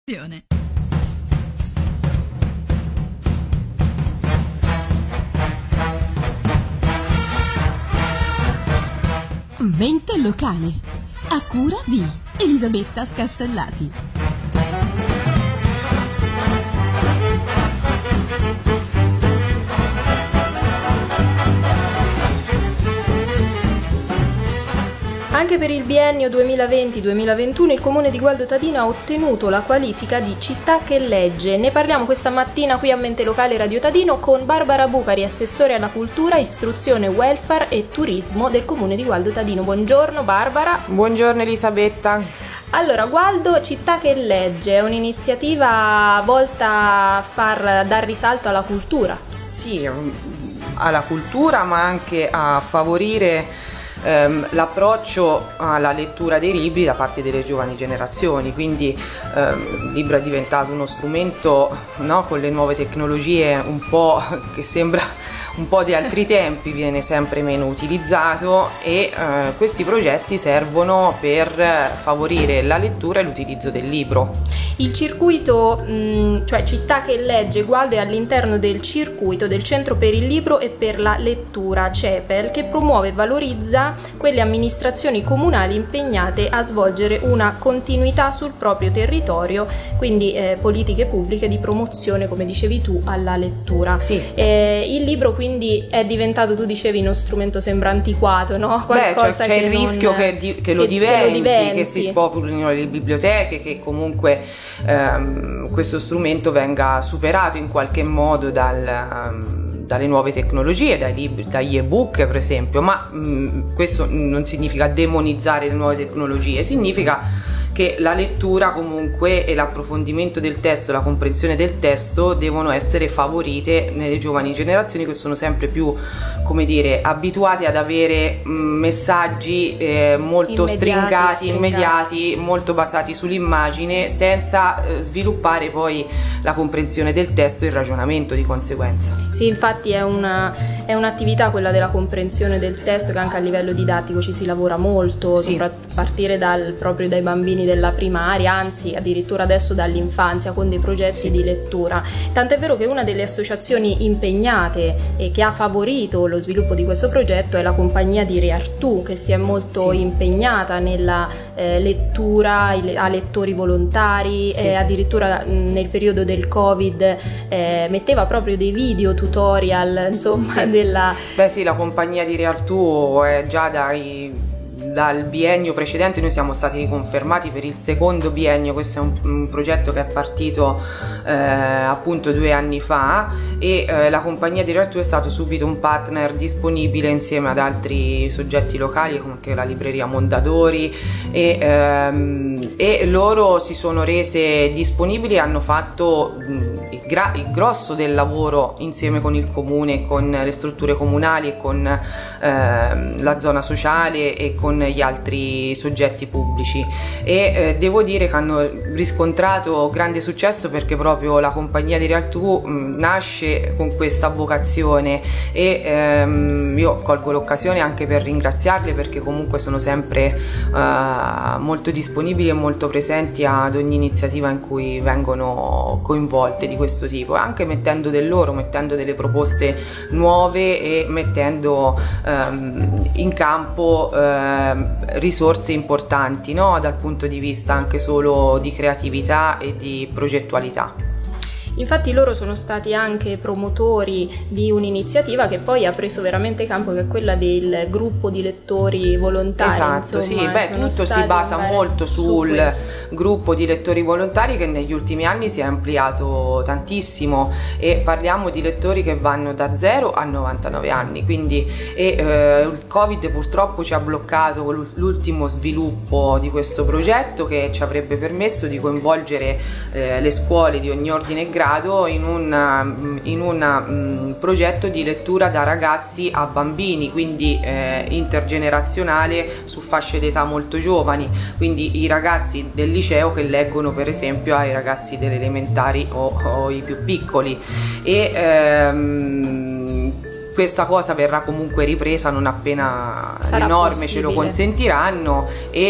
Mente locale, a cura di Elisabetta Scastellati. Anche per il biennio 2020-2021 il Comune di Gualdo Tadino ha ottenuto la qualifica di città che legge. Ne parliamo questa mattina qui a Mente Locale Radio Tadino con Barbara Bucari, assessore alla cultura, istruzione, welfare e turismo del Comune di Gualdo Tadino. Buongiorno Barbara. Buongiorno Elisabetta. Allora, Gualdo Città che legge è un'iniziativa volta a dar risalto alla cultura. Sì, alla cultura, ma anche a favorire l'approccio alla lettura dei libri da parte delle giovani generazioni, quindi il libro è diventato uno strumento, no, con le nuove tecnologie un po' che sembra un po' di altri tempi, viene sempre meno utilizzato e questi progetti servono per favorire la lettura e l'utilizzo del libro. Il circuito, cioè Città che legge Gualdo, è all'interno del circuito del Centro per il Libro e per la Lettura CEPEL, che promuove e valorizza quelle amministrazioni comunali impegnate a svolgere una continuità sul proprio territorio, quindi politiche pubbliche di promozione, come dicevi tu, alla lettura. Sì. Il libro quindi è diventato, tu dicevi, uno strumento sembra antiquato, no? Qualcosa c'è il rischio che lo diventi, che si spopolino le biblioteche, che comunque questo strumento venga superato in qualche modo dalle nuove tecnologie, dagli ebook per esempio, ma questo non significa demonizzare le nuove tecnologie, significa che la lettura comunque e l'approfondimento del testo, la comprensione del testo devono essere favorite nelle giovani generazioni, che sono sempre più, come dire, abituate ad avere messaggi molto stringati, immediati, molto basati sull'immagine, senza sviluppare poi la comprensione del testo e il ragionamento di conseguenza. Sì, infatti è un'attività, quella della comprensione del testo, che anche a livello didattico ci si lavora molto, sì, a partire proprio dai bambini della primaria, anzi addirittura adesso dall'infanzia, con dei progetti, sì, di lettura. Tant'è vero che una delle associazioni impegnate e che ha favorito lo sviluppo di questo progetto è la compagnia di Reartù, che si è molto, sì, impegnata nella lettura a lettori volontari, sì, addirittura nel periodo del Covid metteva proprio dei video tutorial, insomma, sì, della... Beh sì, la compagnia di Reartù è già dal biennio precedente, noi siamo stati riconfermati per il secondo biennio. Questo è un progetto che è partito appunto 2 anni fa e la compagnia di Reartù è stato subito un partner disponibile insieme ad altri soggetti locali come anche la libreria Mondadori e loro si sono rese disponibili e hanno fatto il grosso del lavoro insieme con il comune, con le strutture comunali e con la zona sociale e con gli altri soggetti pubblici e devo dire che hanno riscontrato grande successo, perché proprio la compagnia di Reartù nasce con questa vocazione e io colgo l'occasione anche per ringraziarli, perché comunque sono sempre molto disponibili e molto presenti ad ogni iniziativa in cui vengono coinvolte di questo tipo, anche mettendo delle proposte nuove e mettendo in campo risorse importanti, no? Dal punto di vista anche solo di creatività e di progettualità. Infatti loro sono stati anche promotori di un'iniziativa che poi ha preso veramente campo, che è quella del gruppo di lettori volontari. Esatto, insomma, sì, tutto si basa molto sul gruppo di lettori volontari, che negli ultimi anni si è ampliato tantissimo e parliamo di lettori che vanno da 0 a 99 anni, quindi il Covid purtroppo ci ha bloccato con l'ultimo sviluppo di questo progetto, che ci avrebbe permesso di coinvolgere le scuole di ogni ordine e grado in un progetto di lettura da ragazzi a bambini, quindi intergenerazionale su fasce d'età molto giovani, quindi i ragazzi del liceo che leggono per esempio ai ragazzi delle elementari o i più piccoli e questa cosa verrà comunque ripresa non appena le norme ce lo consentiranno,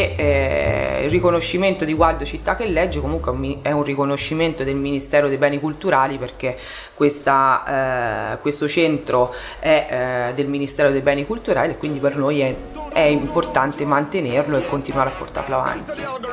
e il riconoscimento di Gualdo città che legge comunque è un riconoscimento del Ministero dei Beni Culturali, perché questo centro è del Ministero dei Beni Culturali, e quindi per noi è importante mantenerlo e continuare a portarlo avanti.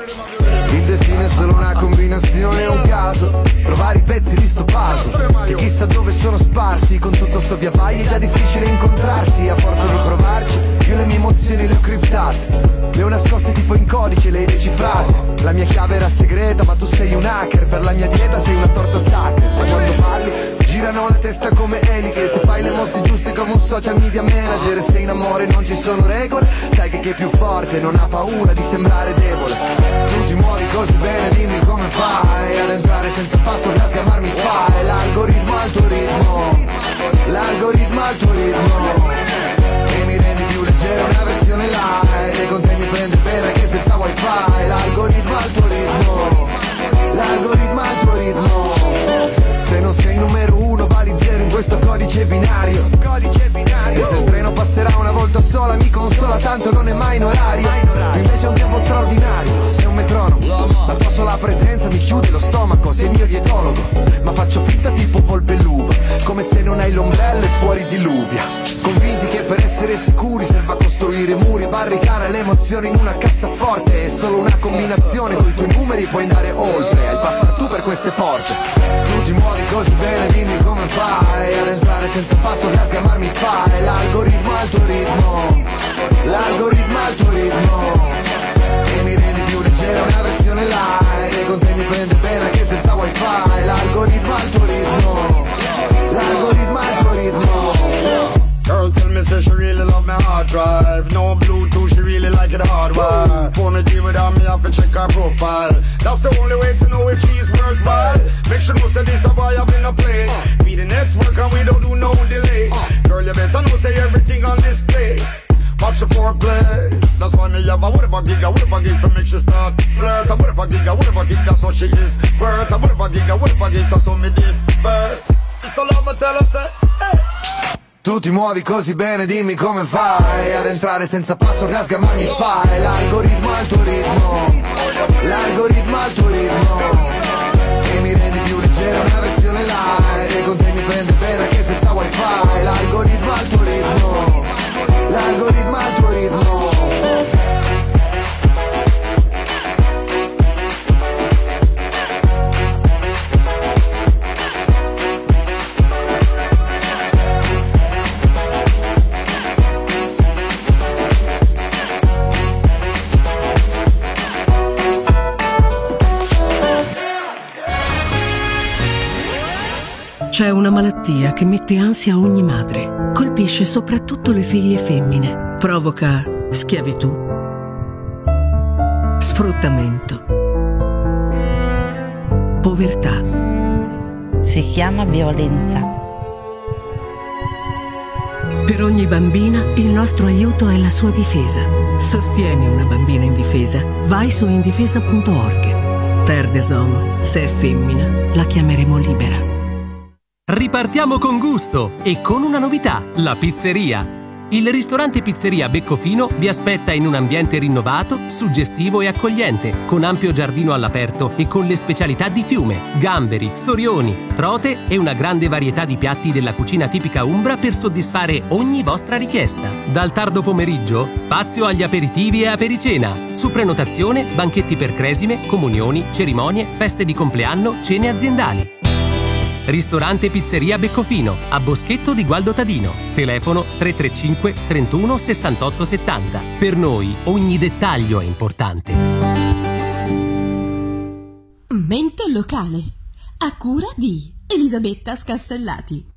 Il destino è solo una combinazione, è un caso trovare i pezzi di sto puzzle, e chissà dove sono sparsi. Con tutto sto via vai è già difficile incontrarsi. A forza di provarci io le mie emozioni le ho criptate, le ho nascoste tipo in codice, le hai decifrate. La mia chiave era segreta ma tu sei un hacker, per la mia dieta sei una torta sucker. Ma quando parli girano le teste come eliche, se fai le mosse giuste come un social media manager. Se in amore non ci sono regole, sai che chi è più forte non ha paura di sembrare debole. Tu ti muovi così bene, dimmi come fai ad entrare senza password, a schiamarmi fai. L'algoritmo al tuo ritmo, l'algoritmo al tuo ritmo, e mi rendi più leggero, una versione light, e con te mi prende bene che senza wifi. L'algoritmo al tuo ritmo, l'algoritmo al tuo ritmo. Se non sei il numero uno vali zero in questo codice binario. E se il treno passerà una volta sola mi consola, tanto non è mai in orario. Tu invece è un tempo straordinario, sei un metronomo, la tua sola presenza mi chiude lo stomaco. Sei il mio dietologo, ma faccio finta tipo volpe l'uva, come se non hai l'ombrello e fuori diluvia. Convinti che per essere sicuri serva costruire muri e barricare le emozioni in una cassaforte. È solo una combinazione, coi tuoi numeri puoi andare oltre, hai passepartout per queste porte. Tu ti muovi così bene, dimmi come fai ad entrare senza password, a schiamarmi fai. L'algoritmo al tuo ritmo, l'algoritmo al tuo ritmo, e mi rendi più leggero, una versione light, e con te mi prende bene anche senza wifi. L'algoritmo al tuo ritmo, l'algoritmo al tuo ritmo. Girl tell me say she really love my hard drive. No Bluetooth, she really like it hardwired. Phone a G without me, I have to check her profile. That's the only way to know if she's worthwhile. Make sure know say this a boy I've been a play. Be the next work and we don't do no delay. Girl you better know say everything on display. Watch the foreplay. That's why me have a whatever gig to make she start flirt. A whatever gig, that's what she is worth. A whatever gig, so me this verse. Just a love tell her say, hey. Tu ti muovi così bene, dimmi come fai ad entrare senza password, a schiamarmi fai. L'algoritmo al tuo ritmo, l'algoritmo al tuo ritmo, e mi rendi più leggero, una versione light, e con te mi prende bene anche senza wifi. L'algoritmo al tuo ritmo, l'algoritmo al tuo ritmo. C'è una malattia che mette ansia a ogni madre. Colpisce soprattutto le figlie femmine. Provoca schiavitù, sfruttamento, povertà. Si chiama violenza. Per ogni bambina il nostro aiuto è la sua difesa. Sostieni una bambina in difesa. Vai su indifesa.org. Terre des Hommes, se è femmina, la chiameremo libera. Ripartiamo con gusto e con una novità, la pizzeria. Il ristorante Pizzeria Beccofino vi aspetta in un ambiente rinnovato, suggestivo e accogliente, con ampio giardino all'aperto e con le specialità di fiume, gamberi, storioni, trote e una grande varietà di piatti della cucina tipica umbra per soddisfare ogni vostra richiesta. Dal tardo pomeriggio, spazio agli aperitivi e apericena. Su prenotazione, banchetti per cresime, comunioni, cerimonie, feste di compleanno, cene aziendali. Ristorante Pizzeria Beccofino, a Boschetto di Gualdo Tadino. Telefono 335 31 68 70. Per noi ogni dettaglio è importante. Mente locale, a cura di Elisabetta Scassellati.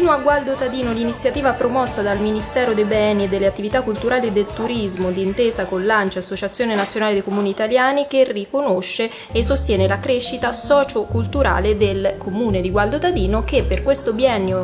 Anno a Gualdo Tadino, l'iniziativa promossa dal Ministero dei Beni e delle Attività Culturali e del Turismo d'intesa con l'ANCI, Associazione Nazionale dei Comuni Italiani, che riconosce e sostiene la crescita socio-culturale del comune di Gualdo Tadino, che per questo biennio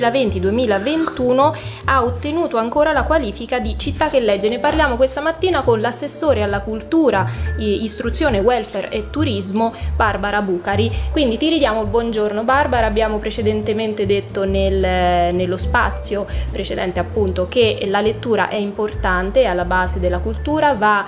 2020-2021 ha ottenuto ancora la qualifica di città che legge. Ne parliamo questa mattina con l'assessore alla cultura, istruzione, welfare e turismo Barbara Bucari. Quindi ti ridiamo il buongiorno Barbara. Abbiamo precedentemente detto nello spazio precedente appunto che la lettura è importante, è alla base della cultura, va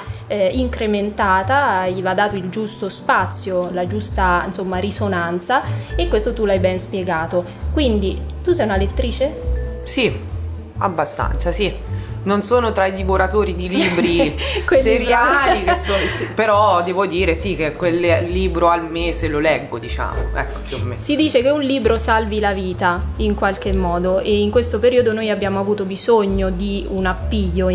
incrementata, gli va dato il giusto spazio, la giusta risonanza, e questo tu l'hai ben spiegato. Quindi tu sei una lettrice? Sì, abbastanza, sì. Non sono tra i divoratori di libri seriali, però devo dire sì che quel libro al mese lo leggo, diciamo, ecco, più o meno. Si dice che un libro salvi la vita in qualche modo, e in questo periodo noi abbiamo avuto bisogno di un appiglio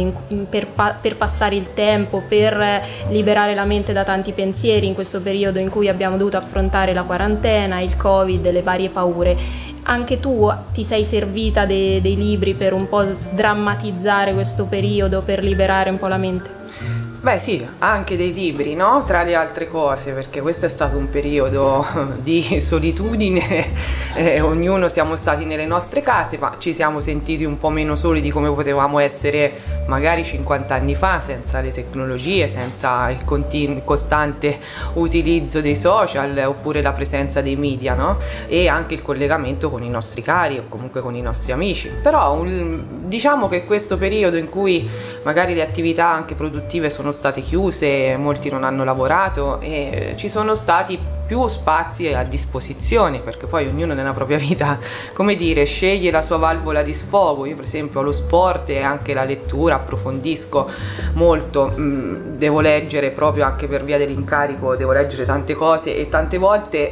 per passare il tempo, per liberare la mente da tanti pensieri in questo periodo in cui abbiamo dovuto affrontare la quarantena, il Covid, le varie paure. Anche tu ti sei servita dei libri per un po' sdrammatizzare questo periodo, per liberare un po' la mente? Beh sì, anche dei libri, no? Tra le altre cose, perché questo è stato un periodo di solitudine, ognuno siamo stati nelle nostre case, ma ci siamo sentiti un po' meno soli di come potevamo essere magari 50 anni fa, senza le tecnologie, senza il costante utilizzo dei social oppure la presenza dei media, no? E anche il collegamento con i nostri cari o comunque con i nostri amici. Però diciamo che questo periodo in cui magari le attività anche produttive sono state chiuse, molti non hanno lavorato, e ci sono stati più spazi a disposizione, perché poi ognuno nella propria vita, come dire, sceglie la sua valvola di sfogo. Io per esempio ho lo sport e anche la lettura, approfondisco molto, devo leggere proprio anche per via dell'incarico, devo leggere tante cose, e tante volte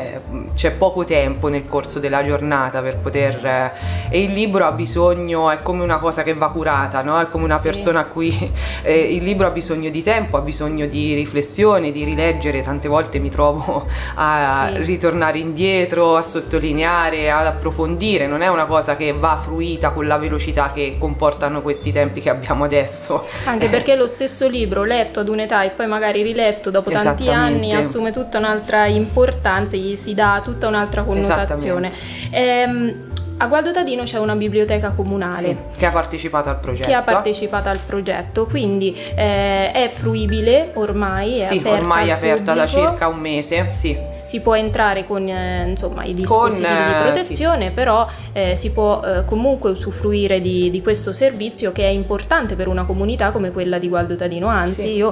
c'è poco tempo nel corso della giornata per poter e il libro ha bisogno, è come una cosa che va curata, no? È come una persona a cui il libro ha bisogno di tempo, ha bisogno di riflessione, di rileggere. Tante volte mi trovo a ritornare indietro, a sottolineare, ad approfondire. Non è una cosa che va fruita con la velocità che comportano questi tempi che abbiamo adesso. Anche perché lo stesso libro letto ad un'età e poi magari riletto dopo tanti anni assume tutta un'altra importanza, gli si dà tutta un'altra connotazione. A Gualdo Tadino c'è una biblioteca comunale che ha partecipato al progetto. Quindi è fruibile ormai, è aperta da circa un mese, si può entrare con i dispositivi di protezione, però si può comunque usufruire di questo servizio, che è importante per una comunità come quella di Gualdo Tadino. Anzi, io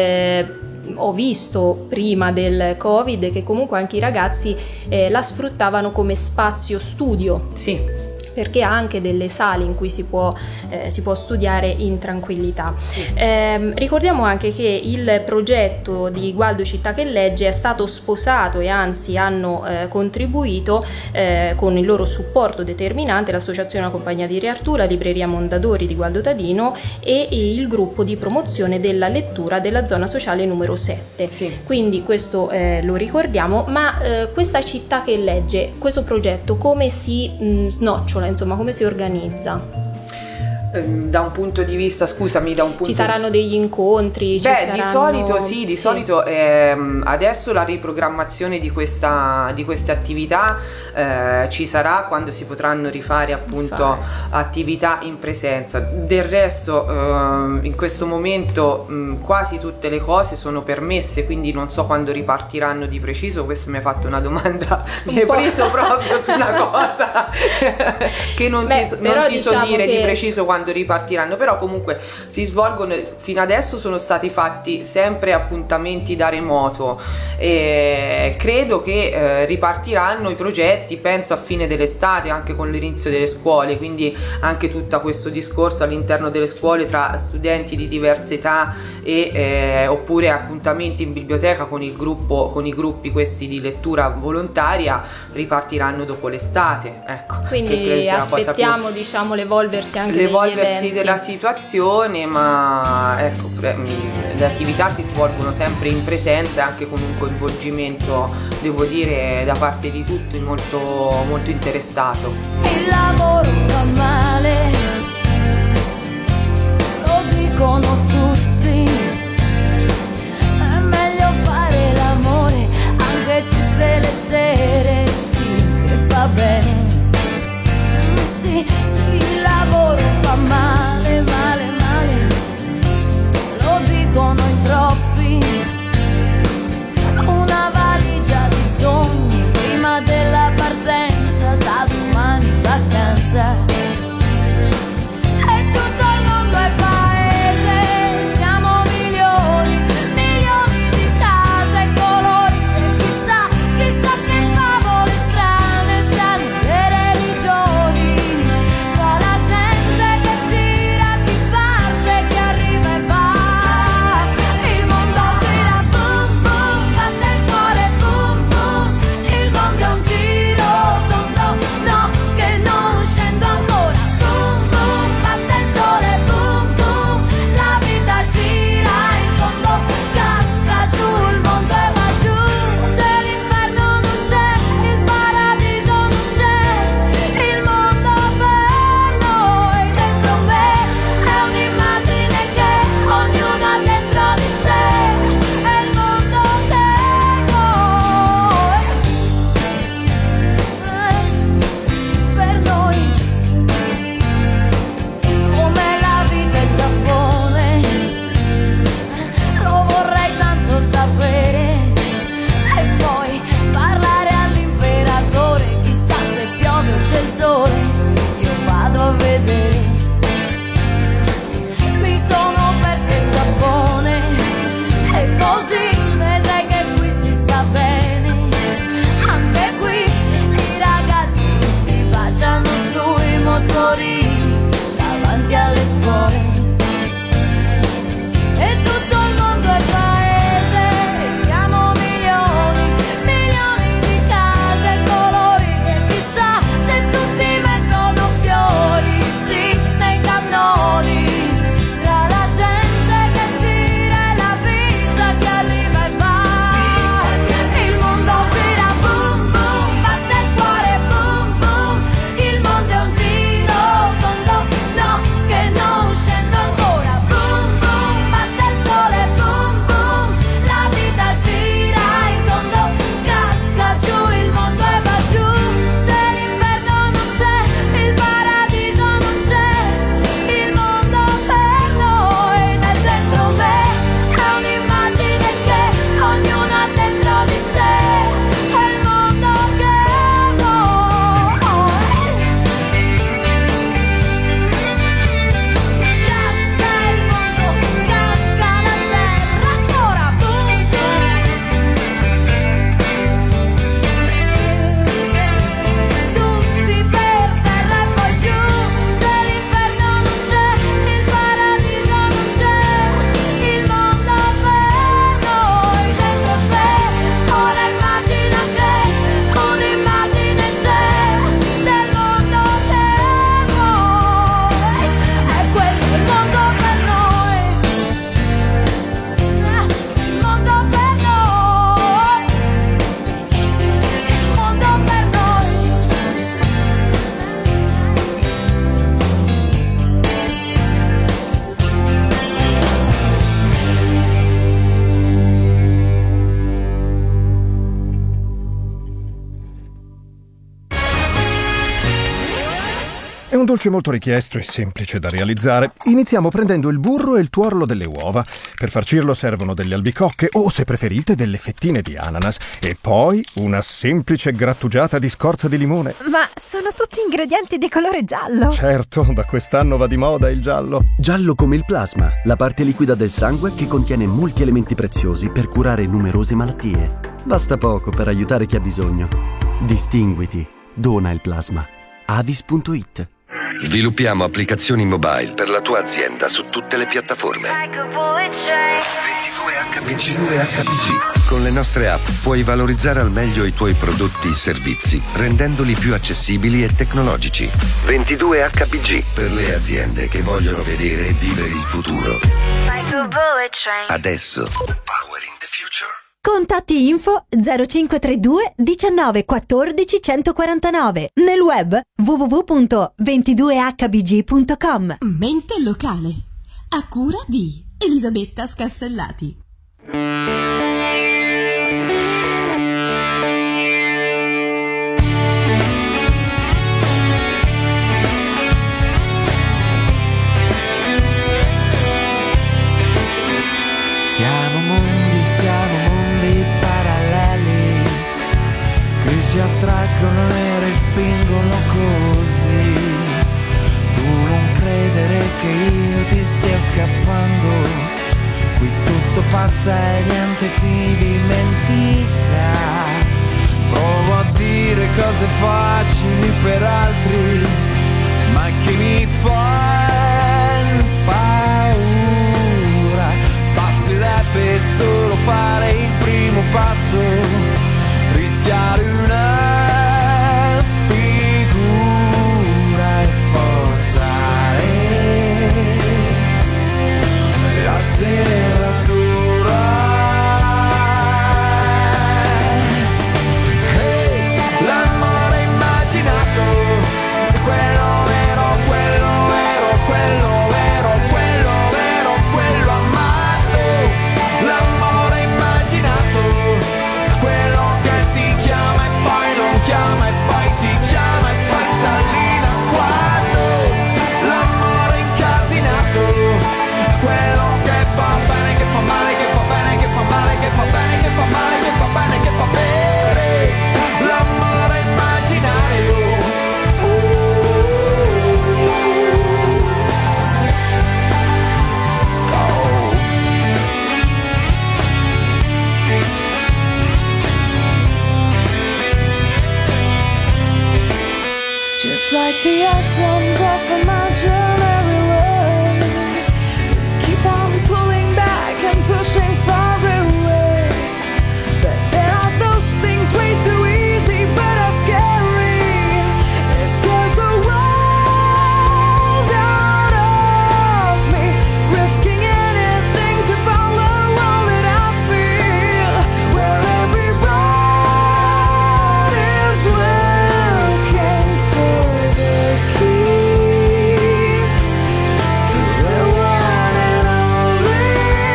ho visto prima del Covid che comunque anche i ragazzi la sfruttavano come spazio studio. Perché ha anche delle sale in cui si può studiare in tranquillità. Ricordiamo anche che il progetto di Gualdo Città che Legge è stato sposato, e anzi hanno contribuito con il loro supporto determinante l'Associazione La Compagnia di Re Artù, la Libreria Mondadori di Gualdo Tadino e il gruppo di promozione della lettura della zona sociale numero 7. Quindi questo lo ricordiamo, ma questa Città che Legge, questo progetto come si snocciola? Insomma, come si organizza? Da un punto di vista, ci saranno degli incontri? Di solito adesso la riprogrammazione di queste attività ci sarà quando si potranno rifare appunto attività in presenza. Del resto in questo momento quasi tutte le cose sono permesse, quindi non so quando ripartiranno di preciso. Questo mi ha fatto una domanda, mi hai preso proprio su una cosa che non ti so dire di preciso quando ripartiranno, però comunque si svolgono. Fino adesso sono stati fatti sempre appuntamenti da remoto, e credo che ripartiranno i progetti, penso a fine dell'estate, anche con l'inizio delle scuole, quindi anche tutto questo discorso all'interno delle scuole tra studenti di diverse età oppure appuntamenti in biblioteca con i gruppi questi di lettura volontaria ripartiranno dopo l'estate, ecco. Quindi aspettiamo l'evolversi anche l'evolversi della situazione, ma ecco, le attività si svolgono sempre in presenza e anche con un coinvolgimento, devo dire, da parte di tutti molto, molto interessato. Il lavoro fa male, lo dicono tutti, è meglio fare l'amore anche tutte le sere, sì, che fa bene. Sì, il lavoro fa male, male, male, lo dicono in troppi. Una valigia di sogni prima della partenza, da domani vacanza. E tutto il mondo è paese, siamo milioni, milioni di case e colori, e chissà, chissà che favole strane, strane le religioni. Tra la gente che gira, chi parte, chi arriva e va. Il mondo gira, boom boom, batte il cuore, boom boom. Il mondo è un giro tondo, no, che non scendo ancora. Boom boom, batte il sole, boom boom. La vita gira in fondo, casca giù, il mondo e va giù. Se l'inferno non c'è, il paradiso non c'è. Il mondo per noi dentro me è un'immagine che ognuno ha dentro di sé. È il mondo per noi, per noi. Come la vita in Giappone, lo vorrei tanto sapere. E poi parlare all'imperatore, chissà se piove o c'è il sole, io vado a vedere. Mi sono persa in Giappone e così vedrai che qui si sta bene. Anche qui i ragazzi si baciano sui motorini davanti alle scuole. E tutto il mondo è paese, siamo milioni, milioni di case e colori, e chissà se tutti mettono fiori, sì, nei cannoni. Tra la gente che gira e la vita che arriva e va. Il mondo gira, boom boom, batte il cuore, boom boom. Il mondo è un giro tondo, no, che non scendo ancora. Boom boom, batte il sole, boom boom. La vita gira in tondo, casca giù, il mondo e va giù. Se l'inferno non c'è, il paradiso non c'è. Il mondo per noi è dentro me, è un'immagine che ognuno ha dentro di sé. È il mondo che vuoi. Casca il mondo, casca la terra ancora, boom tutti per terra e poi giù. Se l'inferno non c'è, il paradiso non c'è. Il mondo per noi dentro te. Ora immagina che un'immagine c'è del mondo per noi. È quello il mondo per noi. Il mondo per noi. Sì, sì, il mondo per noi. È un dolce molto richiesto e semplice da realizzare. Iniziamo prendendo il burro e il tuorlo delle uova. Per farcirlo servono delle albicocche o, se preferite, delle fettine di ananas. E poi una semplice grattugiata di scorza di limone. Ma sono tutti ingredienti di colore giallo. Certo, da quest'anno va di moda il giallo. Giallo come il plasma, la parte liquida del sangue che contiene molti elementi preziosi per curare numerose malattie. Basta poco per aiutare chi ha bisogno. Distinguiti. Dona il plasma. Avis.it. Sviluppiamo applicazioni mobile per la tua azienda su tutte le piattaforme. 22H 22HPG. Con le nostre app puoi valorizzare al meglio i tuoi prodotti e servizi, rendendoli più accessibili e tecnologici. 22HPG per le aziende che vogliono vedere e vivere il futuro. Adesso. Powering the future. Contatti info 0532 19 14 149. Nel web www.22hbg.com. Mente locale. A cura di Elisabetta Scassellati. Siamo mondi paralleli che si attraggono e respingono così. Tu non credere che io ti stia scappando, qui tutto passa e niente si dimentica. Provo a dire cose facili per altri, ma che mi fanno paura. Basterebbe solo fare il primo passo, rischiare una figura e forzare la serratura. Hey, l'amore immaginato, quello vero, quello vero, quello vero, quello vero, quello amato. L'amore immaginato, quello che ti chiama e poi non chiama e poi ti chiama e poi sta lì da quanto. L'amore incasinato, quello che fa bene, che fa male, che fa bene, che fa male, che fa bene, che fa male, che fa bene, che fa bene. L'amore immaginario. Just like the atoms of imaginary world, keep on pulling back and pushing far away. But there are those things way too easy but are scary. It scares the world out of me, risking anything to follow all that I feel. Where everybody's looking for the key to the one and only.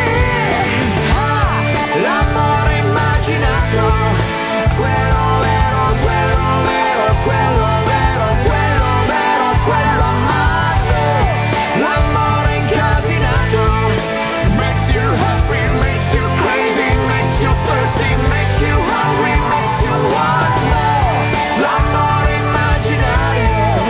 L'amore immaginato, quello vero, quello vero, quello vero, quello vero, quello amato. L'amore incasinato, makes you happy, makes you crazy, makes you thirsty, makes you hungry, makes you want more. L'amore immaginario.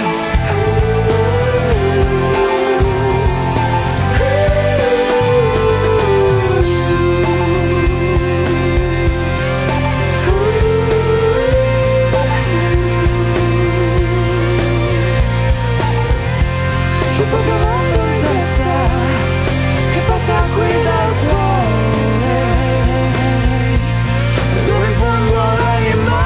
C'ho proprio mondo in testa che passa qui dal cuore, dove in fondo all'anima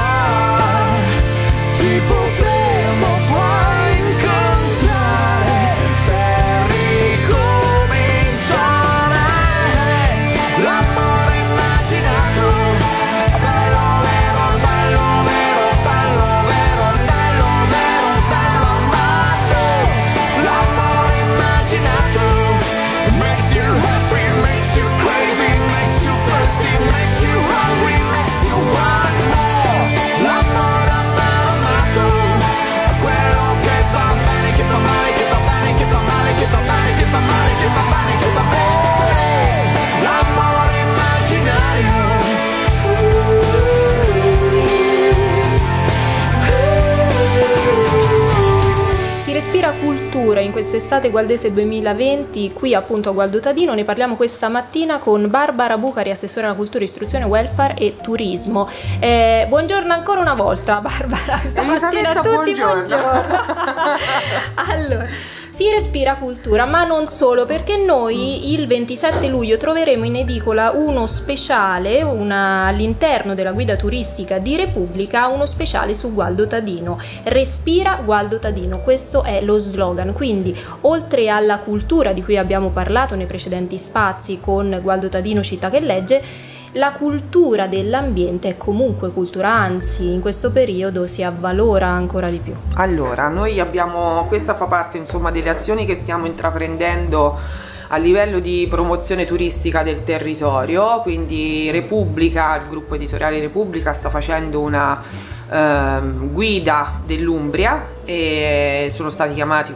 ci potremo poi incontrare per ricominciare. L'amore immaginato, bello vero, bello vero, bello vero, bello vero, bello amato. L'amore immaginato, makes you happy, makes you crazy, makes you thirsty, makes you hungry, makes you want more. L'amore amato, quello che fa bene, che fa male, che fa bene, che fa male, che fa bene, che fa male, che fa bene, che fa bene. L'amore immaginario. Si respira cultura in quest'estate gualdese 2020, qui appunto a Gualdo Tadino. Ne parliamo questa mattina con Barbara Bucari, assessore alla cultura, istruzione, welfare e turismo. Buongiorno ancora una volta Barbara, stamattina a tutti buongiorno. Allora, Si respira cultura, ma non solo, perché noi il 27 luglio troveremo in edicola uno speciale, all'interno della guida turistica di Repubblica, uno speciale su Gualdo Tadino. Respira Gualdo Tadino, questo è lo slogan. Quindi, oltre alla cultura di cui abbiamo parlato nei precedenti spazi con Gualdo Tadino, città che legge, la cultura dell'ambiente è comunque cultura, anzi in questo periodo si avvalora ancora di più. Allora, noi abbiamo, questa fa parte insomma delle azioni che stiamo intraprendendo a livello di promozione turistica del territorio, quindi Repubblica, il gruppo editoriale Repubblica sta facendo una guida dell'Umbria e siamo stati chiamati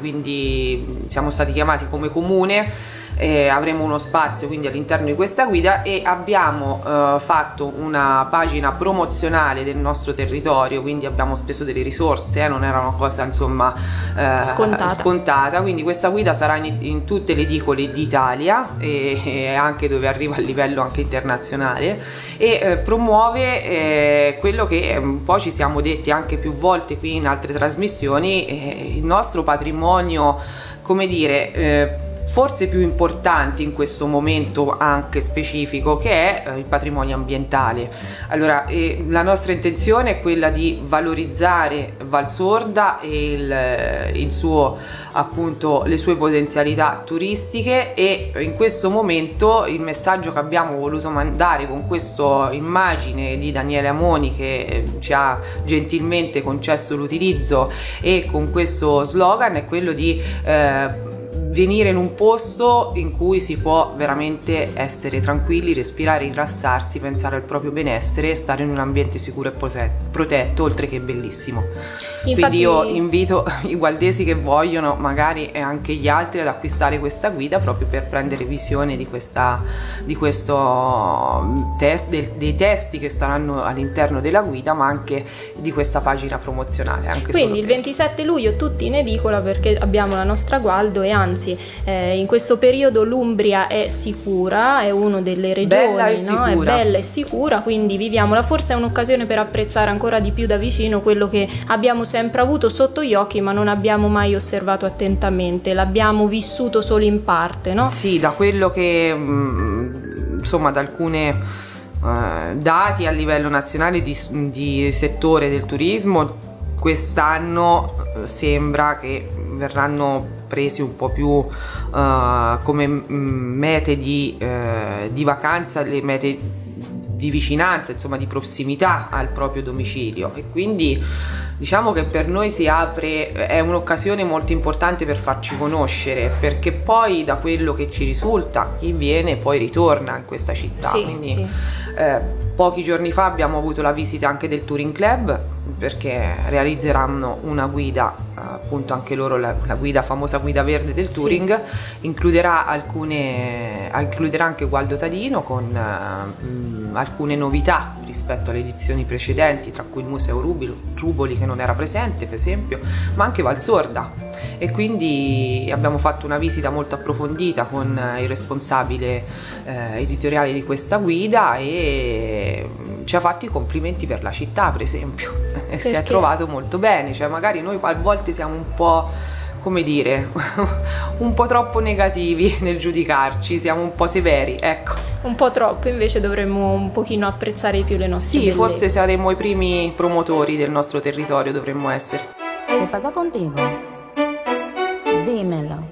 come comune. Avremo uno spazio quindi all'interno di questa guida e abbiamo fatto una pagina promozionale del nostro territorio, quindi abbiamo speso delle risorse, non era una cosa insomma scontata, quindi questa guida sarà in tutte le edicole d'Italia e anche dove arriva a livello anche internazionale e promuove quello che un po' ci siamo detti anche più volte qui in altre trasmissioni, il nostro patrimonio, come dire, forse più importante in questo momento anche specifico, che è il patrimonio ambientale. Allora, la nostra intenzione è quella di valorizzare Valsorda e il suo, appunto, le sue potenzialità turistiche, e in questo momento il messaggio che abbiamo voluto mandare con questa immagine di Daniele Amoni, che ci ha gentilmente concesso l'utilizzo, e con questo slogan è quello di venire in un posto in cui si può veramente essere tranquilli, respirare, rilassarsi, pensare al proprio benessere e stare in un ambiente sicuro e protetto, oltre che bellissimo. Infatti, quindi io invito i gualdesi che vogliono, magari, e anche gli altri, ad acquistare questa guida proprio per prendere visione di questo dei testi che saranno all'interno della guida, ma anche di questa pagina promozionale. Quindi il 27 luglio tutti in edicola, perché abbiamo la nostra Gualdo, e anzi in questo periodo l'Umbria è sicura, è una delle regioni, bella e no? sicura. È bella e sicura, quindi viviamola. Forse è un'occasione per apprezzare ancora di più da vicino quello che abbiamo sempre avuto sotto gli occhi, ma non abbiamo mai osservato attentamente, l'abbiamo vissuto solo in parte, no? Sì, da quello che insomma, da alcune dati a livello nazionale di settore del turismo, quest'anno sembra che verranno presi un po' più come mete di vacanza, le mete di vicinanza, insomma di prossimità al proprio domicilio, e quindi diciamo che per noi è un'occasione molto importante per farci conoscere, perché poi da quello che ci risulta chi viene poi ritorna in questa città. Sì, quindi sì. Pochi giorni fa abbiamo avuto la visita anche del Touring Club, perché realizzeranno una guida, appunto anche loro la famosa guida verde del touring, sì. Includerà anche Gualdo Tadino con alcune novità rispetto alle edizioni precedenti, tra cui il Museo Ruboli che non era presente per esempio, ma anche Valsorda, e quindi abbiamo fatto una visita molto approfondita con il responsabile editoriale di questa guida, e ci ha fatto i complimenti per la città per esempio. Si è trovato molto bene, cioè magari noi a volte siamo un po', come dire, un po' troppo negativi nel giudicarci, siamo un po' severi, ecco. Un po' troppo, invece dovremmo un pochino apprezzare di più le nostre bellezze. Forse saremo i primi promotori del nostro territorio, dovremmo essere. ¿Qué pasa contigo? Dímelo.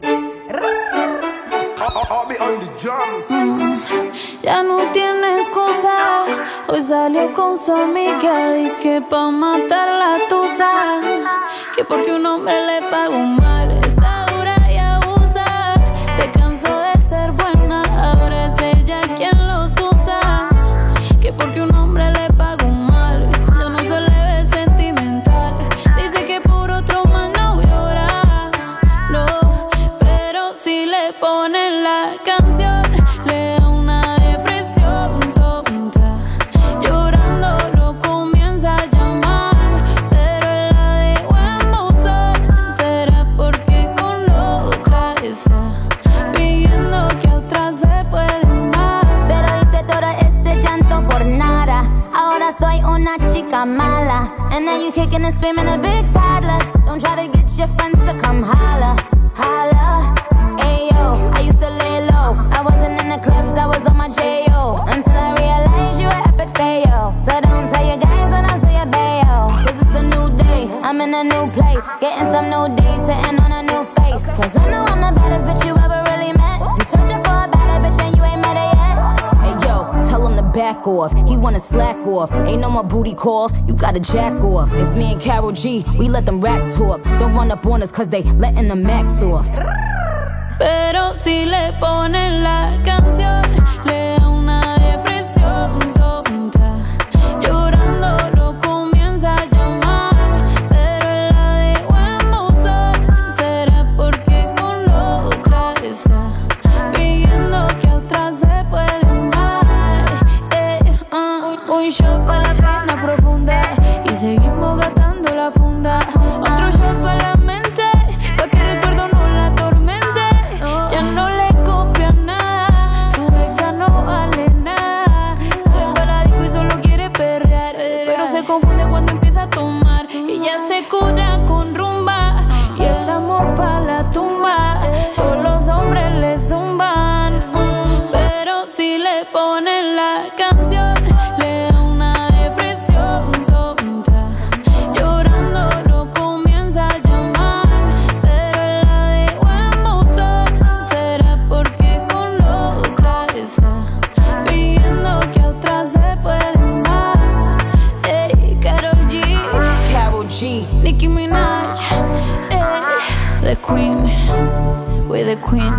Ya no tiene excusa. Hoy salió con su amiga, dice que pa' matar la tusa, que porque un hombre le pagó mal, está dura y abusa. Se cansó de ser buena, ahora es ella quien los usa, que porque un hombre le pagó mal, ya no se le ve sentimental. Dice que por otro mal no llora, no, pero si le ponen la canción le da una depresión tonta. Llorando lo comienza a llamar, pero él la dejó en buzón. Será porque con la otra está fingiendo que a otra se puede amar. Pero hice todo este llanto por nada. Ahora soy una chica mala. And now you kicking and screaming a big toddler. Don't try to get your friends to come holla. holla. Ayo, I used to lay low. I wasn't in the clubs, I was on my J.O. Until I realized you were epic fail. So don't tell your guys when I say a bayo. Cause it's a new day, I'm in a new place. Getting some new days, sitting on a new face. Cause I know I'm the baddest bitch you ever really met. You searching for a better bitch and you ain't met her yet. Hey yo, tell him to back off. He wanna slack off. Ain't no more booty calls, you gotta jack off. It's me and Karol G, we let them racks talk. Don't run up on us cause they letting the max off. Pero si le ponen la canción, le da una depresión tonta. Llorando lo comienza a llamar, pero él la dejó en buzón. ¿Será porque con la otra está pidiendo que a otra se puede amar? Un shot pa' la pena profunda y seguimos gastando la funda. Otro shot pa' la mente, pa' que el recuerdo no la atormente. Ya no le copia nada, su ex ya no vale nada. Sale para la disco y solo quiere perrear, pero se confunde cuando empieza a tomar. Ella se cura con rumba y el amor pa' la tumba. Todos los hombres le zumban, pero si le ponen la canción, le da una depresión tonta. Llorando lo comienza a llamar, pero él la dejó en buzón. ¿Será porque con la otra está pidiendo que a otra se puede amar? Ey, Karol G, Nicki Minaj, ey, the queen, we're the queen.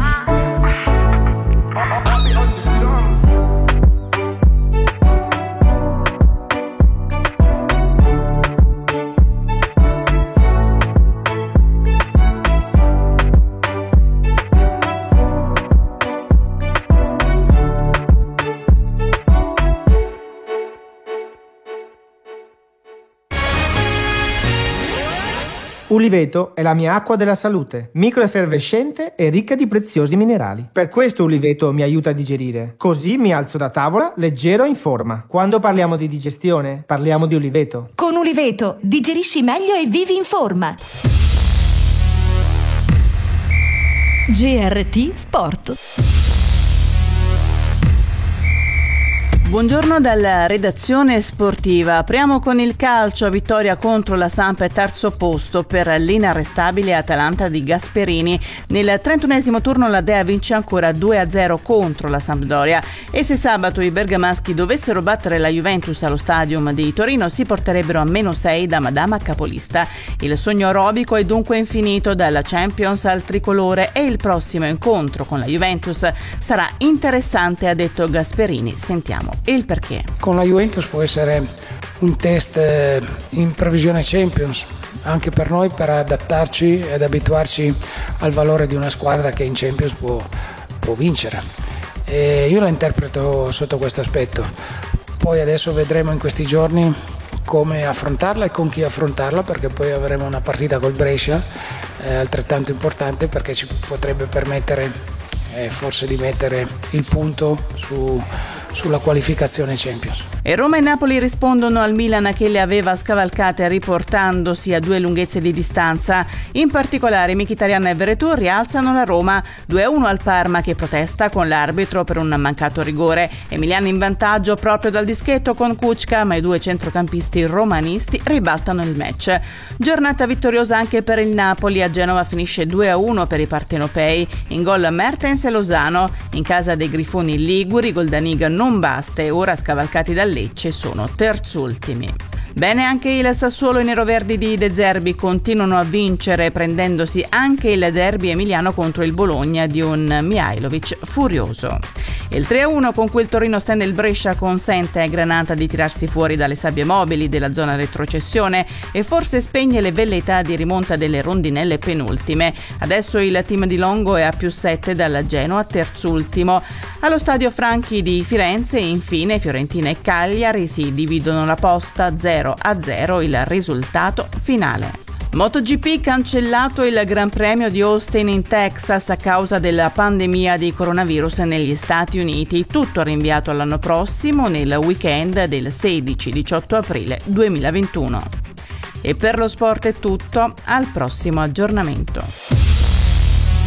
Uliveto è la mia acqua della salute, microeffervescente e ricca di preziosi minerali. Per questo Uliveto mi aiuta a digerire. Così mi alzo da tavola leggero e in forma. Quando parliamo di digestione, parliamo di Uliveto. Con Uliveto digerisci meglio e vivi in forma. GRT Sport. Buongiorno dalla redazione sportiva. Apriamo con il calcio. Vittoria contro la Samp, terzo posto per l'inarrestabile Atalanta di Gasperini. Nel 31esimo turno la Dea vince ancora 2-0 contro la Sampdoria, e se sabato i bergamaschi dovessero battere la Juventus allo Stadium di Torino si porterebbero a -6 da Madama capolista. Il sogno aerobico è dunque infinito dalla Champions al tricolore, e il prossimo incontro con la Juventus sarà interessante, ha detto Gasperini. Sentiamo il perché. Con la Juventus può essere un test in previsione Champions, anche per noi, per adattarci ed abituarci al valore di una squadra che in Champions può vincere. E io la interpreto sotto questo aspetto. Poi adesso vedremo in questi giorni come affrontarla e con chi affrontarla, perché poi avremo una partita col Brescia altrettanto importante, perché ci potrebbe permettere forse di mettere il punto sulla qualificazione Champions. E Roma e Napoli rispondono al Milan che le aveva scavalcate riportandosi a 2 lunghezze di distanza. In particolare Mkhitaryan e Veretout rialzano la Roma, 2-1 al Parma che protesta con l'arbitro per un mancato rigore. Emiliano in vantaggio proprio dal dischetto con Kučka, ma i 2 centrocampisti romanisti ribaltano il match. Giornata vittoriosa anche per il Napoli. A Genova finisce 2-1 per i partenopei. In gol Mertens e Lozano. In casa dei Grifoni liguri, Goldaniga non basta, e ora scavalcati dal Lecce sono terzultimi. Bene anche il Sassuolo e i neroverdi di De Zerbi continuano a vincere, prendendosi anche il derby emiliano contro il Bologna di un Mihajlovic furioso. Il 3-1 con cui il Torino stende il Brescia consente ai Granata di tirarsi fuori dalle sabbie mobili della zona retrocessione e forse spegne le velleità di rimonta delle rondinelle penultime. Adesso il team di Longo è a +7 dalla Genoa, terzultimo. Allo stadio Franchi di Firenze infine Fiorentina e Cagliari si dividono la posta, 0-0 il risultato finale. MotoGP cancellato il Gran Premio di Austin in Texas a causa della pandemia di coronavirus negli Stati Uniti, tutto rinviato all'anno prossimo nel weekend del 16-18 aprile 2021. E per lo sport è tutto, al prossimo aggiornamento.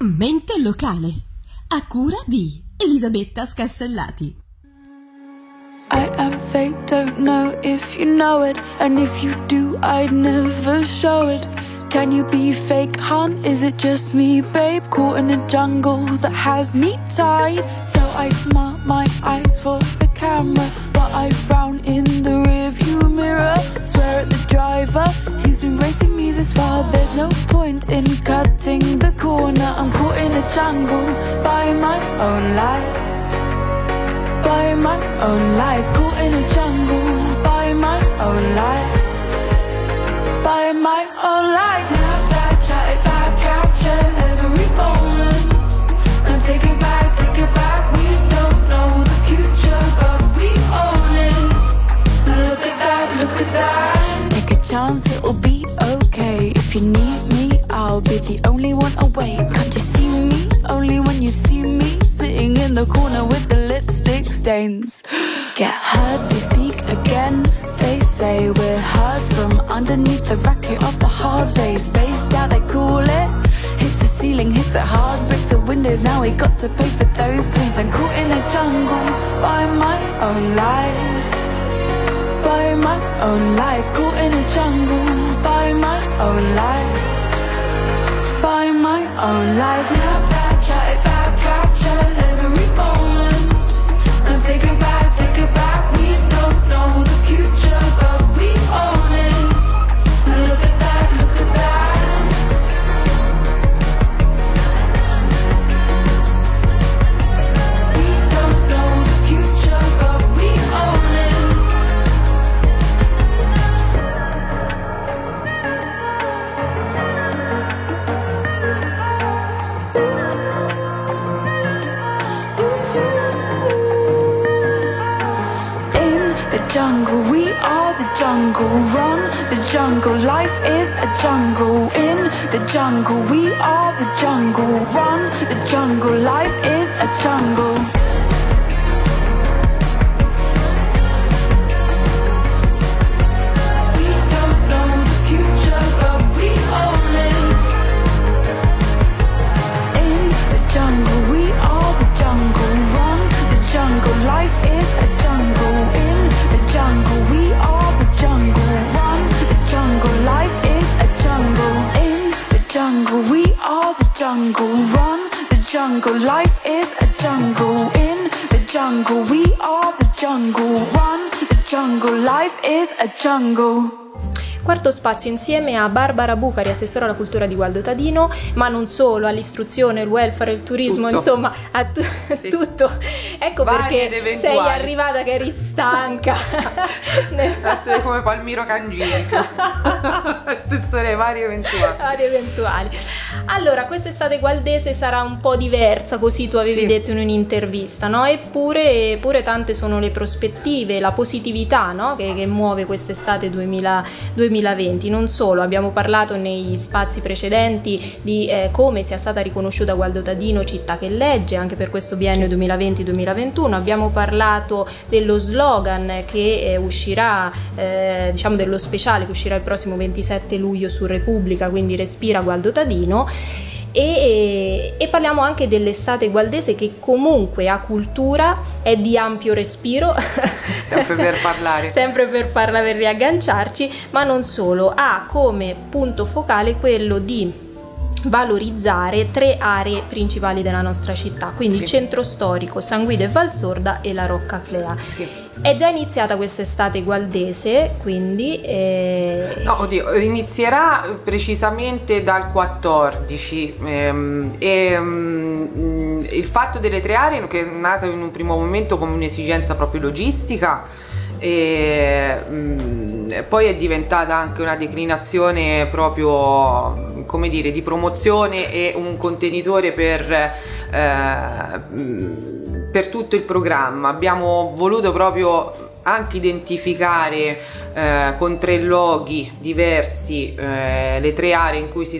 Mente locale, a cura di Elisabetta Scassellati. I am fake, don't know if you know it, and if you do, I'd never show it. Can you be fake, hun? Is it just me, babe? Caught in a jungle that has me tied. So I smart my eyes for the camera, but I frown in the rearview mirror. Swear at the driver, he's been racing me this far. There's no point in cutting the corner. I'm caught in a jungle by my own lies. By my own lies, caught in a jungle by my own lies. By my own lies. Snapback, chat it back, capture every moment. And take it back, we don't know the future, but we own it. Look at that. Take a chance, it'll be okay. If you need me, I'll be the only one awake. Can't you see me? Only when you see me sitting in the corner with the lipstick stains. Get heard, they speak again. They say we're heard from underneath the racket of the hard bass. Based out, they call it. Hits the ceiling, hits it hard, breaks the windows. Now we got to pay for those pains. I'm caught in a jungle by my own lies. By my own lies, caught in a jungle by my own lies. By my own lies. Snap that, chat it back, capture every moment. And take it back, we don't know the future, but we own it. Look at that, look at that. We don't know the future, but we own it. Jungle, we are the jungle. Run the jungle, life is a jungle. In the jungle, we are the jungle. Run the jungle, life is a jungle. We don't know the future, but we own it. In the jungle, we are the jungle. Run the jungle, life is a jungle. In the jungle, we are the jungle. Run the jungle, life is a jungle. In the jungle, we are the jungle. Run the jungle, life is a jungle. In the jungle, we are the jungle. Run the jungle, life is a jungle. Quarto spazio insieme a Barbara Bucari, assessora alla cultura di Gualdo Tadino, ma non solo, all'istruzione, il welfare, il turismo, tutto. Insomma a sì. Tutto. Ecco varie perché sei arrivata che eri stanca. Essere come Palmiro Cangini, assessore vari eventuali. Allora, quest'estate gualdese sarà un po' diversa, così tu avevi detto in un'intervista, no? Eppure tante sono le prospettive, la positività, no? che muove quest'estate 2020. Non solo, abbiamo parlato nei spazi precedenti di come sia stata riconosciuta Gualdo Tadino città che legge anche per questo biennio 2020-2021, abbiamo parlato dello slogan che uscirà, diciamo dello speciale che uscirà il prossimo 27 luglio su Repubblica, quindi Respira Gualdo Tadino. E parliamo anche dell'estate gualdese che comunque a cultura è di ampio respiro, sempre per parlare, per riagganciarci, ma non solo, ha come punto focale quello di valorizzare 3 aree principali della nostra città, quindi il centro storico, San Guido e Valsorda e la Rocca Clea. È già iniziata quest'estate gualdese, quindi inizierà precisamente dal 14 il fatto delle 3 aree, che è nata in un primo momento come un'esigenza proprio logistica, poi è diventata anche una declinazione proprio, come dire, di promozione e un contenitore per tutto il programma. Abbiamo voluto proprio anche identificare con 3 luoghi diversi le 3 aree in cui si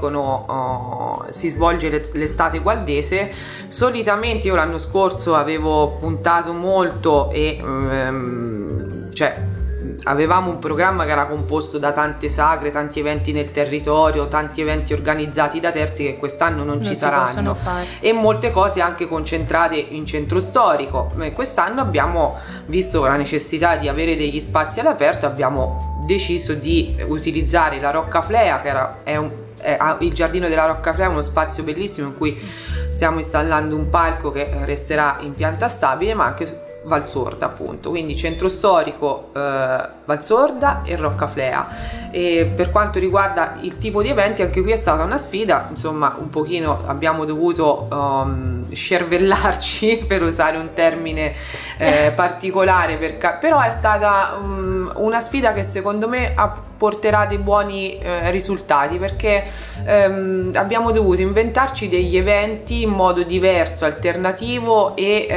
svolge l'estate gualdese. Solitamente io l'anno scorso avevo puntato molto avevamo un programma che era composto da tante sagre, tanti eventi nel territorio, tanti eventi organizzati da terzi che quest'anno non ci saranno, e molte cose anche concentrate in centro storico. Quest'anno abbiamo visto la necessità di avere degli spazi all'aperto, abbiamo deciso di utilizzare la Roccaflea, che il giardino della Roccaflea è uno spazio bellissimo in cui stiamo installando un palco che resterà in pianta stabile, ma anche Valsorda, appunto, quindi centro storico, Valsorda e Roccaflea. E per quanto riguarda il tipo di eventi, anche qui è stata una sfida, insomma un pochino abbiamo dovuto scervellarci, per usare un termine particolare, però è stata una sfida che secondo me porterà dei buoni risultati, perché abbiamo dovuto inventarci degli eventi in modo diverso, alternativo,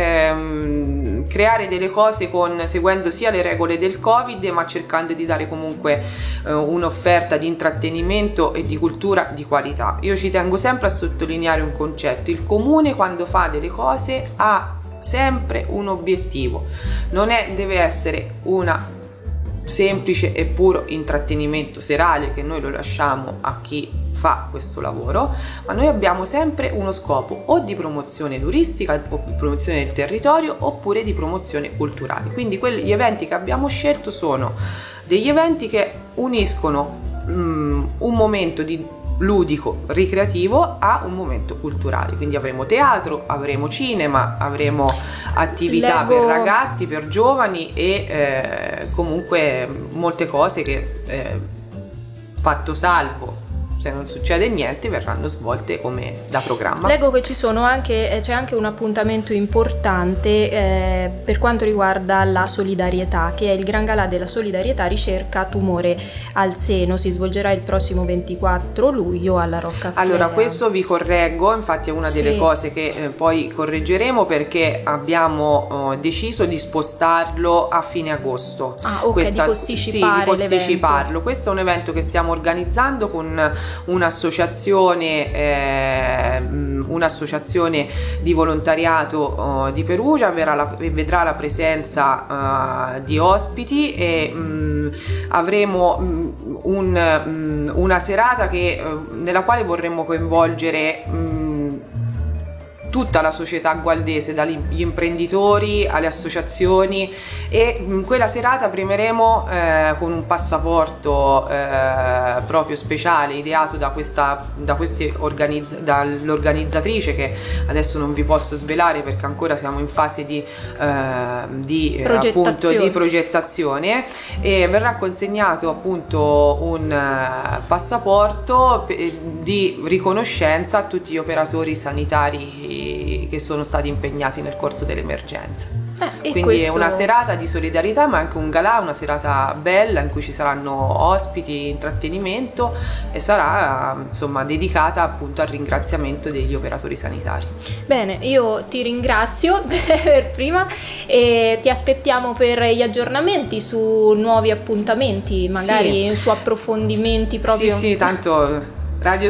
e creare delle cose seguendo sia le regole del Covid, ma cercando di dare comunque un'offerta di intrattenimento e di cultura di qualità. Io ci tengo sempre a sottolineare un concetto: il comune quando fa delle cose ha sempre un obiettivo, deve essere una semplice e puro intrattenimento serale, che noi lo lasciamo a chi fa questo lavoro, ma noi abbiamo sempre uno scopo o di promozione turistica o di promozione del territorio, oppure di promozione culturale. Quindi gli eventi che abbiamo scelto sono degli eventi che uniscono un momento di ludico, ricreativo, a un momento culturale. Quindi avremo teatro, avremo cinema, avremo attività per ragazzi, per giovani, e comunque molte cose che, fatto salvo se non succede niente, verranno svolte come da programma. Leggo che c'è anche un appuntamento importante per quanto riguarda la solidarietà, che è il Gran Galà della Solidarietà ricerca tumore al seno. Si svolgerà il prossimo 24 luglio alla Roccaflea. Allora, questo vi correggo, infatti è una delle cose che poi correggeremo, perché abbiamo deciso di spostarlo a fine agosto. Di posticiparlo. Questo è un evento che stiamo organizzando con un'associazione di volontariato di Perugia. Vedrà la presenza di ospiti, e avremo una serata nella quale vorremmo coinvolgere tutta la società gualdese, dagli imprenditori alle associazioni, e in quella serata premieremo con un passaporto proprio speciale ideato dall'organizzatrice, che adesso non vi posso svelare perché ancora siamo in fase di progettazione, e verrà consegnato appunto un passaporto di riconoscenza a tutti gli operatori sanitari che sono stati impegnati nel corso dell'emergenza. Quindi è una serata di solidarietà, ma anche un galà, una serata bella in cui ci saranno ospiti, intrattenimento, e sarà insomma dedicata appunto al ringraziamento degli operatori sanitari. Bene, io ti ringrazio per prima, e ti aspettiamo per gli aggiornamenti su nuovi appuntamenti, magari su approfondimenti proprio. Sì, tanto Radio